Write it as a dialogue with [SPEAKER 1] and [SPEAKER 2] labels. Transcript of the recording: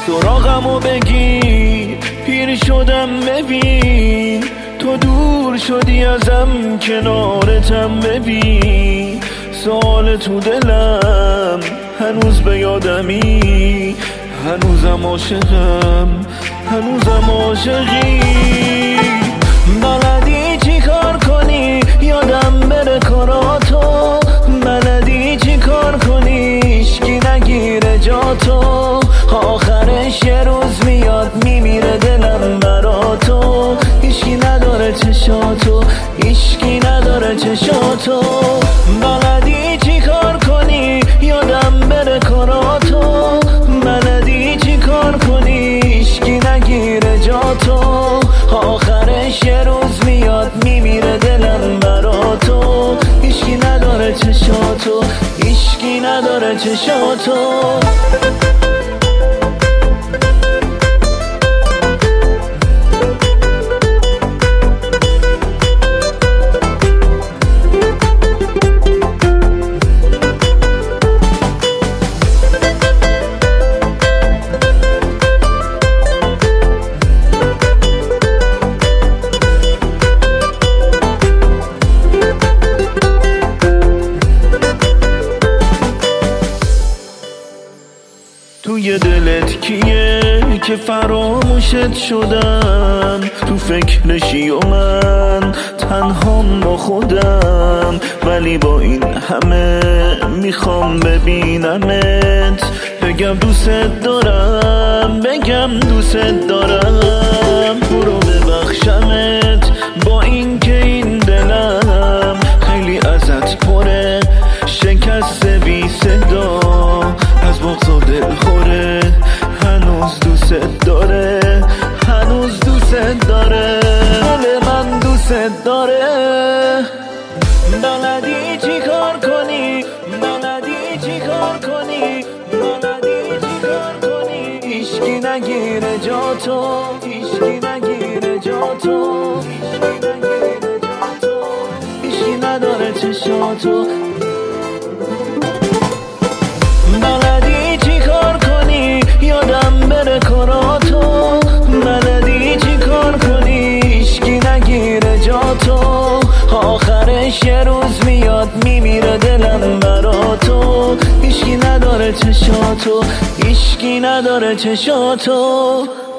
[SPEAKER 1] سراغمو بگیر، پیر شدم ببین، تو دور شدی ازم کنارتم ببین. سوال تو دلم هنوز به یادمی، هنوزم عاشقم، هنوزم عاشقی. بلدی چی کار کنی یادم بره کاراتو، بلدی چی کار کنی هیچکی نگیره جاتو. آخرش یه روز میاد میمیره دلم براتو، هیچکی نداره چشاتو، هیچکی نداره چشاتو. بلدی چی کار کنی یادم بره کاراتو، بلدی چی کار کنی هیچکی نگیره جاتو. آخرش یه روز میاد میمیره دلم براتو، هیچکی نداره چشاتو، هیچکی نداره چشاتو. توی دلت کیه که فراموشت شدم؟ تو فکرشی و من تنهام با خودم، ولی با این همه میخوام ببینمت. بگم دوست دارم، بگم دوست دارم، برو ببخشمت با این که این دلم خیلی ازت پره، شکست بی صدا از بغض و دل خوره. هنوز دوست داره، هنوز دوست داره، دل من دوست داره. بلدی چی کار کنی، بلدی چی کار کنی، بلدی چی کار کنی هیچکی نگیره جاتو، هیچکی نگیره جاتو، هیچکی نگیره جاتو، هیچکی نداره چشاتو. بلدی چی کار کنی یادم بره کاراتو، بلدی چی کار کنی هیچکی نگیره جاتو. آخرش یه روز میاد میمیره دلم براتو، هیچکی نداره چشاتو، هیچکی نداره چشاتو.